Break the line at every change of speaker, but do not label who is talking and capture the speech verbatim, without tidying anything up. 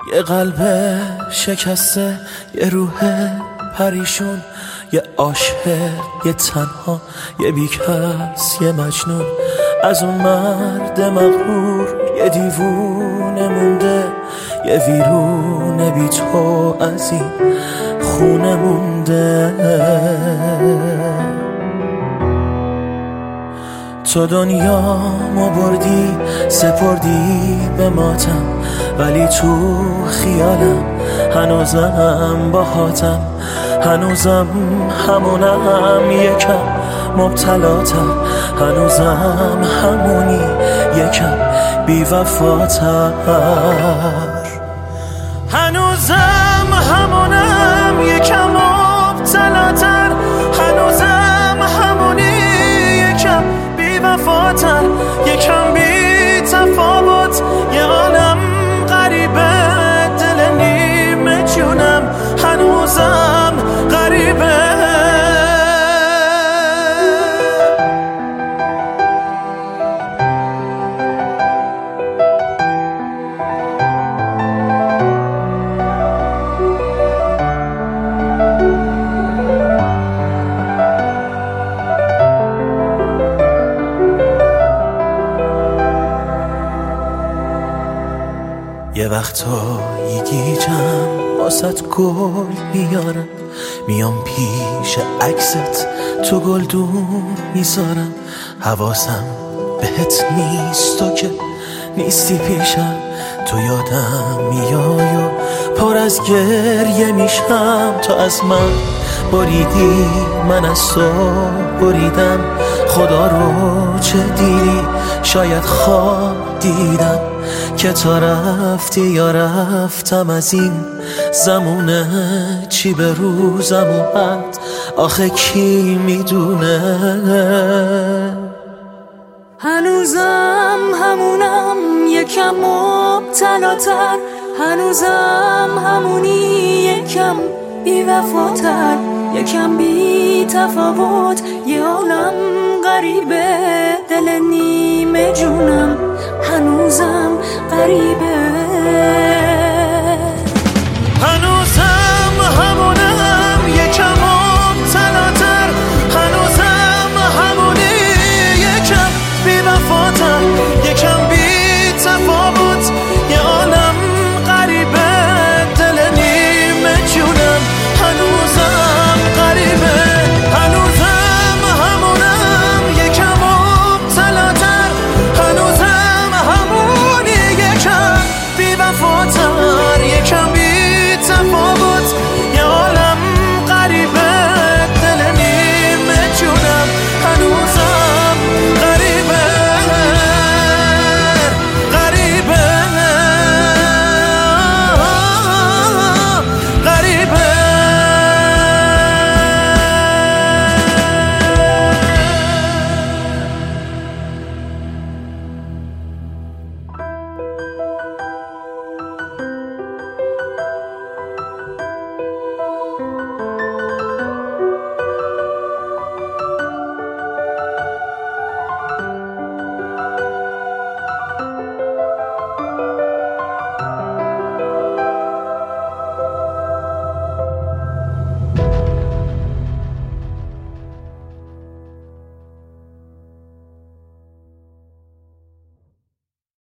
یه قلب شکسته، یه روح پریشون، یه عاشق، یه تنها، یه بیکس، یه مجنون. از اون مرد مغرور یه دیوونه مونده، یه ویرونه بی تو از این خونه مونده. تو دنیامو بردی سپردی به ماتم، ولی تو خیالم هنوزم باهاتم، هنوزم همونم یکم مبتلاتر، هنوزم همونی یکم بی وفاتر، هنوزم همونم یکم مبتلاتر، هنوزم همونی یکم بی وفاتر، یکم بی تفاوت، یه عالم غریبه دل نیمه جونم هنوزم غریبه. یه وقتایی گیجم واسط گل میارم، میام پیش عکست تو گلدون میذارم، حواسم بهت نیست تو که نیستی پیشم، تو یادم میای و پر از گریه میشم. تو از من بریدی من از تو بریدم، خدا رو چه دیدی شاید خواب دیدم، که تا رفتی یا رفتم از این زمونه، چی به روزم اومد آخه کی میدونه.
هنوزم همونم یکم مبتلاتر، هنوزم همونی یکم بی وفاتر، یکم بی تفاوت، یه عالم غریبه دل نیمه جون